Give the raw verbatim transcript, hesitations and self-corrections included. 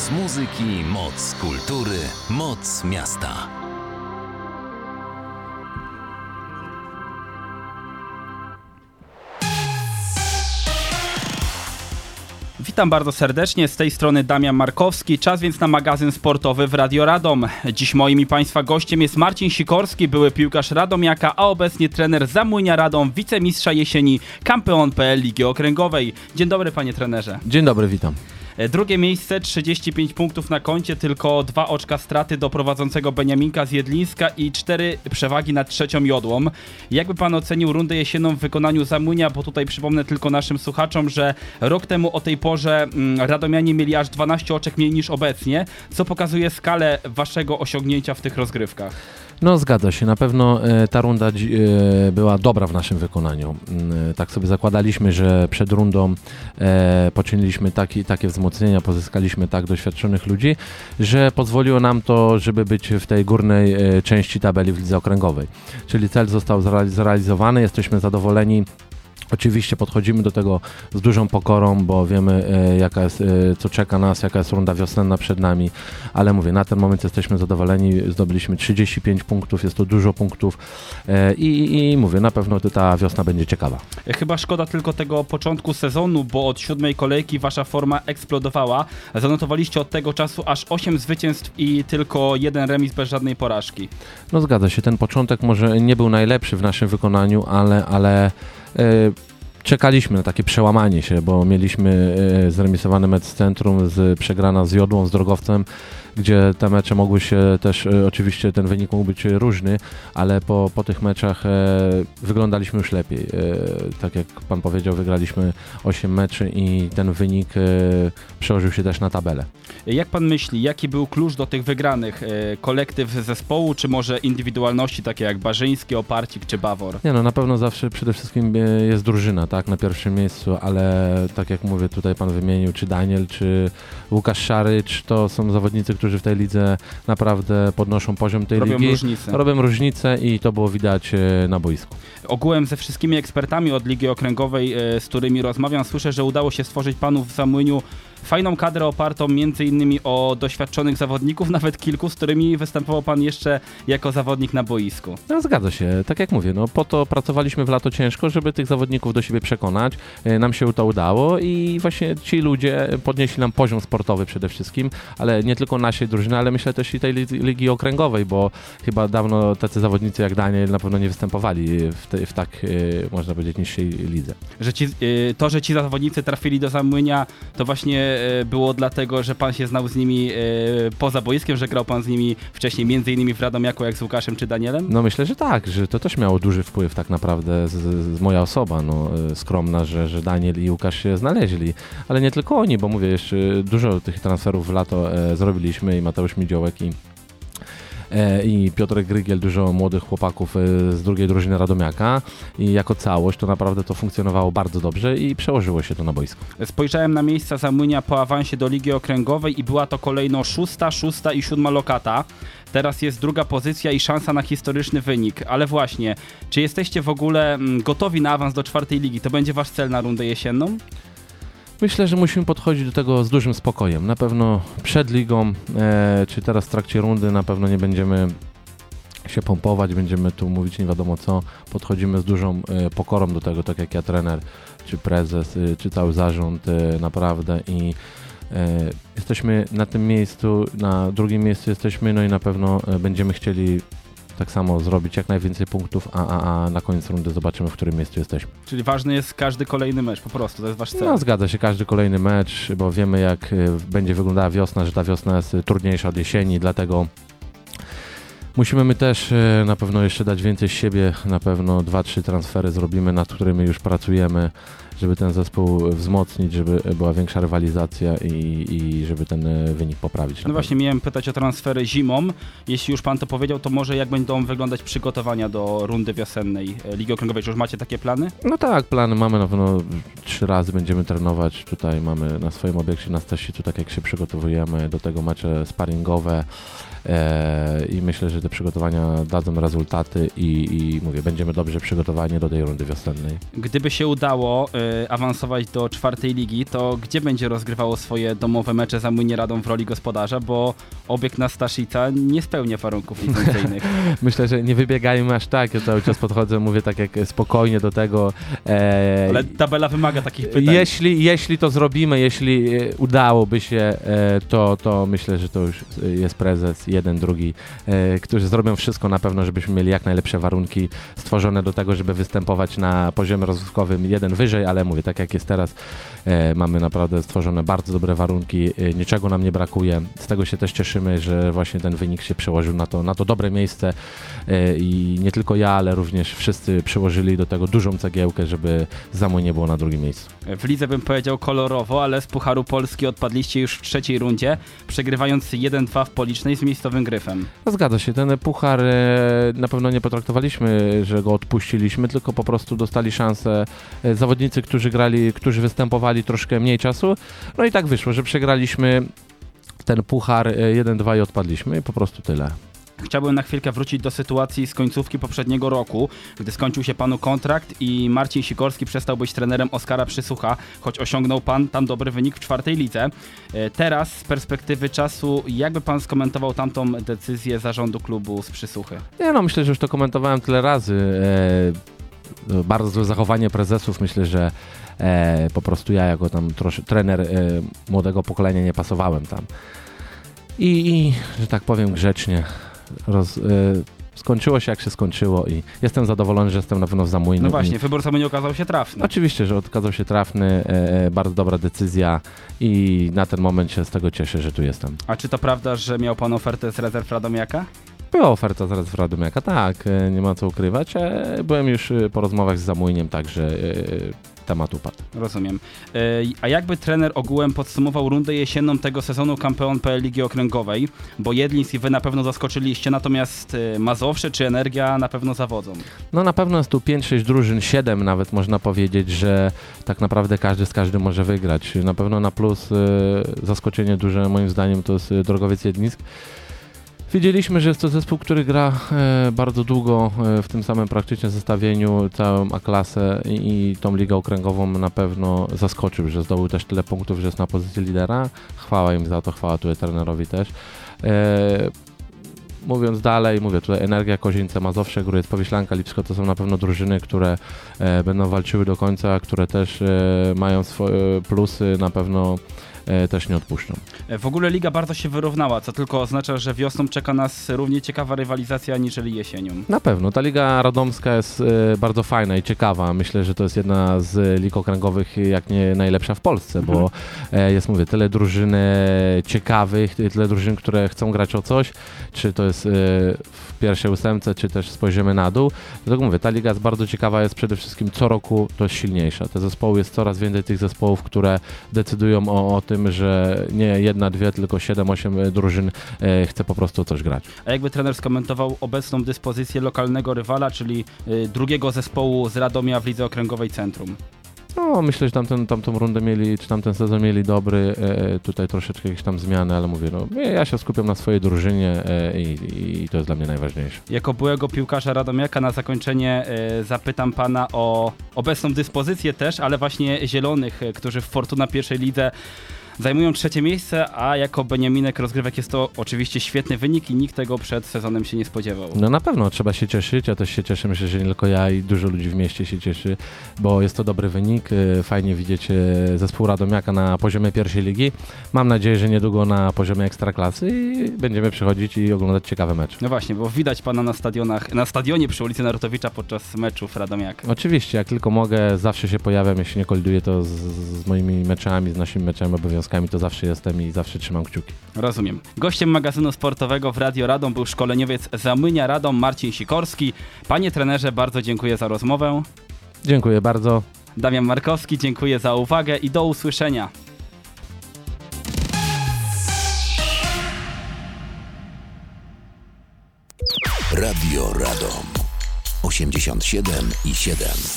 Moc muzyki, moc kultury, moc miasta. Witam bardzo serdecznie, z tej strony Damian Markowski, czas więc na magazyn sportowy w Radio Radom. Dziś moim i Państwa gościem jest Marcin Sikorski, były piłkarz Radomiaka, a obecnie trener Zamójnia Radom, wicemistrza jesieni, kampeon kropka pe el Ligi Okręgowej. Dzień dobry, panie trenerze. Dzień dobry, witam. Drugie miejsce, trzydzieści pięć punktów na koncie, tylko dwa oczka straty do prowadzącego Beniaminka z Jedlińska i cztery przewagi nad trzecią Jodłą. Jakby pan ocenił rundę jesienną w wykonaniu Zamójnia, bo tutaj przypomnę tylko naszym słuchaczom, że rok temu o tej porze Radomianie mieli aż dwanaście oczek mniej niż obecnie, co pokazuje skalę waszego osiągnięcia w tych rozgrywkach. No zgadza się, na pewno e, ta runda e, była dobra w naszym wykonaniu. E, tak sobie zakładaliśmy, że przed rundą e, poczyniliśmy taki, takie wzmocnienia, pozyskaliśmy tak doświadczonych ludzi, że pozwoliło nam to, żeby być w tej górnej e, części tabeli w lidze okręgowej. Czyli cel został zrealizowany, jesteśmy zadowoleni. Oczywiście podchodzimy do tego z dużą pokorą, bo wiemy e, jaka jest, e, co czeka nas, jaka jest runda wiosenna przed nami, ale mówię, na ten moment jesteśmy zadowoleni, zdobyliśmy trzydzieści pięć punktów, jest to dużo punktów e, i, i mówię, na pewno ta wiosna będzie ciekawa. Chyba szkoda tylko tego początku sezonu, bo od siódmej kolejki wasza forma eksplodowała. Zanotowaliście od tego czasu aż osiem zwycięstw i tylko jeden remis bez żadnej porażki. No zgadza się, ten początek może nie był najlepszy w naszym wykonaniu, ale, ale czekaliśmy na takie przełamanie się, bo mieliśmy zremisowany mecz z Centrum, z przegrana z Jodłą, z Drogowcem, gdzie te mecze mogły się też, oczywiście ten wynik mógł być różny, ale po, po tych meczach e, wyglądaliśmy już lepiej. E, tak jak pan powiedział, wygraliśmy osiem meczy i ten wynik e, przełożył się też na tabelę. Jak pan myśli, jaki był klucz do tych wygranych? E, kolektyw zespołu, czy może indywidualności takie jak Barzyński, Oparcik czy Bawor? Nie no, na pewno zawsze przede wszystkim jest drużyna, tak, na pierwszym miejscu, ale tak jak mówię, tutaj pan wymienił, czy Daniel, czy Łukasz Szarycz, to są zawodnicy, którzy w tej lidze naprawdę podnoszą poziom tej Robią ligi. Różnicę. Robią różnicę i to było widać na boisku. Ogółem ze wszystkimi ekspertami od Ligi Okręgowej, z którymi rozmawiam, słyszę, że udało się stworzyć panu w Zamójniu fajną kadrę opartą między innymi o doświadczonych zawodników, nawet kilku, z którymi występował pan jeszcze jako zawodnik na boisku. No zgadza się, tak jak mówię, no po to pracowaliśmy w lato ciężko, żeby tych zawodników do siebie przekonać. Nam się to udało i właśnie ci ludzie podnieśli nam poziom sportowy przede wszystkim, ale nie tylko naszej drużyny, ale myślę też i tej Ligi Okręgowej, bo chyba dawno tacy zawodnicy jak Daniel na pewno nie występowali w, te, w tak, można powiedzieć, niższej lidze. Że ci, to, że ci zawodnicy trafili do Zamójnia, to właśnie było dlatego, że pan się znał z nimi poza boiskiem, że grał pan z nimi wcześniej, między innymi w Radomiaku, jak z Łukaszem czy Danielem? No myślę, że tak, że to też miało duży wpływ tak naprawdę z, z moja osoba, no skromna, że, że Daniel i Łukasz się znaleźli, ale nie tylko oni, bo mówię, jeszcze dużo tych transferów w lato e, zrobiliśmy i Mateusz Midziołek i i Piotrek Grygiel, dużo młodych chłopaków z drugiej drużyny Radomiaka i jako całość to naprawdę to funkcjonowało bardzo dobrze i przełożyło się to na boisku. Spojrzałem na miejsca Zamójnia po awansie do Ligi Okręgowej i była to kolejno szósta, szósta i siódma lokata. Teraz jest druga pozycja i szansa na historyczny wynik. Ale właśnie, czy jesteście w ogóle gotowi na awans do czwartej ligi? To będzie wasz cel na rundę jesienną? Myślę, że musimy podchodzić do tego z dużym spokojem. Na pewno przed ligą, e, czy teraz w trakcie rundy na pewno nie będziemy się pompować, będziemy tu mówić nie wiadomo co. Podchodzimy z dużą e, pokorą do tego, tak jak ja trener, czy prezes, e, czy cały zarząd e, naprawdę i e, jesteśmy na tym miejscu, na drugim miejscu jesteśmy, no i na pewno e, będziemy chcieli tak samo zrobić jak najwięcej punktów, a, a, a na koniec rundy zobaczymy, w którym miejscu jesteśmy. Czyli ważny jest każdy kolejny mecz, po prostu, to jest wasz cel. No zgadza się, każdy kolejny mecz, bo wiemy jak y, będzie wyglądała wiosna, że ta wiosna jest trudniejsza od jesieni, dlatego musimy my też y, na pewno jeszcze dać więcej z siebie, na pewno dwa, trzy transfery zrobimy, nad którymi już pracujemy, żeby ten zespół wzmocnić, żeby była większa rywalizacja i, i żeby ten wynik poprawić. No właśnie, miałem pytać o transfery zimą. Jeśli już pan to powiedział, to może jak będą wyglądać przygotowania do rundy wiosennej Ligi Okręgowej? Czy już macie takie plany? No tak, plany mamy na pewno trzy razy będziemy trenować. Tutaj mamy na swoim obiekcie na Stasicu, tak jak się przygotowujemy, do tego mecze sparingowe. i myślę, że te przygotowania dadzą rezultaty i, i mówię, będziemy dobrze przygotowani do tej rundy wiosennej. Gdyby się udało y, awansować do czwartej ligi, to gdzie będzie rozgrywało swoje domowe mecze Zamójnie Radom w roli gospodarza, bo obiekt na Staszica nie spełnia warunków licencyjnych. Myślę, że nie wybiegajmy aż tak, ja cały czas podchodzę, mówię tak jak spokojnie do tego. E, Ale tabela wymaga takich pytań. Jeśli, jeśli to zrobimy, jeśli udałoby się, e, to, to myślę, że to już jest prezes, jeden, drugi, e, którzy zrobią wszystko na pewno, żebyśmy mieli jak najlepsze warunki stworzone do tego, żeby występować na poziomie rozgrywkowym jeden wyżej, ale mówię, tak jak jest teraz, e, mamy naprawdę stworzone bardzo dobre warunki, e, niczego nam nie brakuje. Z tego się też cieszymy, że właśnie ten wynik się przełożył na to, na to dobre miejsce e, i nie tylko ja, ale również wszyscy przyłożyli do tego dużą cegiełkę, żeby Zamój nie było na drugim miejscu. W lidze bym powiedział kolorowo, ale z Pucharu Polski odpadliście już w trzeciej rundzie, przegrywając jeden dwa w Policznej z miejscowym Gryfem. No zgadza się, ten puchar e, na pewno nie potraktowaliśmy, że go odpuściliśmy, tylko po prostu dostali szansę e, zawodnicy, którzy grali, którzy występowali troszkę mniej czasu. No i tak wyszło, że przegraliśmy ten puchar e, jeden dwa i odpadliśmy i po prostu tyle. Chciałbym na chwilkę wrócić do sytuacji z końcówki poprzedniego roku, gdy skończył się panu kontrakt i Marcin Sikorski przestał być trenerem Oskara Przysłucha, choć osiągnął pan tam dobry wynik w czwartej lidze. Teraz z perspektywy czasu, jakby pan skomentował tamtą decyzję zarządu klubu z Przysłuchy? Nie no, myślę, że już to komentowałem tyle razy. E, bardzo złe zachowanie prezesów, myślę, że e, po prostu ja jako tam trosz, trener e, młodego pokolenia nie pasowałem tam. I, i że tak powiem grzecznie, Roz, y, skończyło się jak się skończyło i jestem zadowolony, że jestem na pewno w Zamójniu. No właśnie, wybór Zamójni okazał się trafny. Oczywiście, że okazał się trafny, e, bardzo dobra decyzja i na ten moment się z tego cieszę, że tu jestem. A czy to prawda, że miał pan ofertę z rezerw Radomiaka? Była oferta z rezerw Radomiaka, tak, e, nie ma co ukrywać. E, byłem już po rozmowach z Zamójniem, także e, temat upadł. Rozumiem. Yy, a jakby trener ogółem podsumował rundę jesienną tego sezonu Kampeon P L Ligi Okręgowej? Bo Jedlińsk i wy na pewno zaskoczyliście, natomiast yy, Mazowsze czy Energia na pewno zawodzą. No na pewno jest tu pięć sześć drużyn, siedem nawet można powiedzieć, że tak naprawdę każdy z każdym może wygrać. Na pewno na plus yy, zaskoczenie duże moim zdaniem to jest Drogowiec Jedlińsk. Wiedzieliśmy, że jest to zespół, który gra e, bardzo długo e, w tym samym praktycznie zestawieniu, całą A-klasę i, i tą ligę okręgową na pewno zaskoczył, że zdobył też tyle punktów, że jest na pozycji lidera. Chwała im za to, chwała tutaj trenerowi też. E, mówiąc dalej, mówię tutaj Energia, Kozienice, Mazowsze, Grójec, Powiślanka, Lipsko to są na pewno drużyny, które e, będą walczyły do końca, które też e, mają swoje plusy, na pewno E, też nie odpuszczą. W ogóle liga bardzo się wyrównała, co tylko oznacza, że wiosną czeka nas równie ciekawa rywalizacja aniżeli jesienią. Na pewno. Ta liga radomska jest e, bardzo fajna i ciekawa. Myślę, że to jest jedna z lig okręgowych, jak nie najlepsza w Polsce, mhm. bo e, jest, mówię, tyle drużyn ciekawych, tyle drużyn, które chcą grać o coś, czy to jest e, w pierwszej ósemce, czy też spojrzymy na dół. Dlatego mówię, ta liga jest bardzo ciekawa, jest przede wszystkim co roku to jest silniejsza. Te zespoły, jest coraz więcej tych zespołów, które decydują o, o tym, że nie jedna, dwie, tylko siedem, osiem drużyn e, chce po prostu coś grać. A jakby trener skomentował obecną dyspozycję lokalnego rywala, czyli y, drugiego zespołu z Radomia w Lidze Okręgowej Centrum? No, myślę, że tamten, tamtą rundę mieli, czy tamten sezon mieli dobry, e, tutaj troszeczkę jakieś tam zmiany, ale mówię, no ja się skupiam na swojej drużynie e, i, i to jest dla mnie najważniejsze. Jako byłego piłkarza Radomiaka na zakończenie e, zapytam pana o obecną dyspozycję też, ale właśnie zielonych, e, którzy w Fortuna pierwszej lidze zajmują trzecie miejsce, a jako Beniaminek Rozgrywek jest to oczywiście świetny wynik i nikt tego przed sezonem się nie spodziewał. No na pewno trzeba się cieszyć, ja też się cieszę, myślę, że nie tylko ja i dużo ludzi w mieście się cieszy, bo jest to dobry wynik, fajnie widzieć zespół Radomiaka na poziomie pierwszej ligi. Mam nadzieję, że niedługo na poziomie ekstraklasy i będziemy przychodzić i oglądać ciekawe mecze. No właśnie, bo widać pana na stadionach, na stadionie przy ulicy Narutowicza podczas meczów Radomiaka. Oczywiście, jak tylko mogę, zawsze się pojawiam, jeśli nie koliduję to z, z moimi meczami, z naszymi meczami, obowiązkami, to zawsze jestem i zawsze trzymam kciuki. Rozumiem. Gościem magazynu sportowego w Radio Radom był szkoleniowiec Zamynia Radom Marcin Sikorski. Panie trenerze, bardzo dziękuję za rozmowę. Dziękuję bardzo. Damian Markowski, dziękuję za uwagę i do usłyszenia. Radio Radom osiemdziesiąt siedem i siedem.